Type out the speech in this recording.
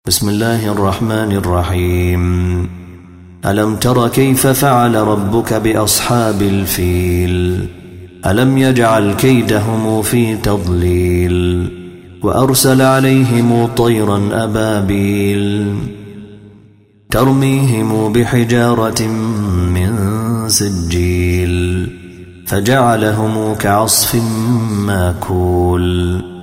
بسم الله الرحمن الرحيم. ألم تر كيف فعل ربك بأصحاب الفيل ألم يجعل كيدهم في تضليل وأرسل عليهم طيرا أبابيل ترميهم بحجارة من سجيل فجعلهم كعصف ماكول.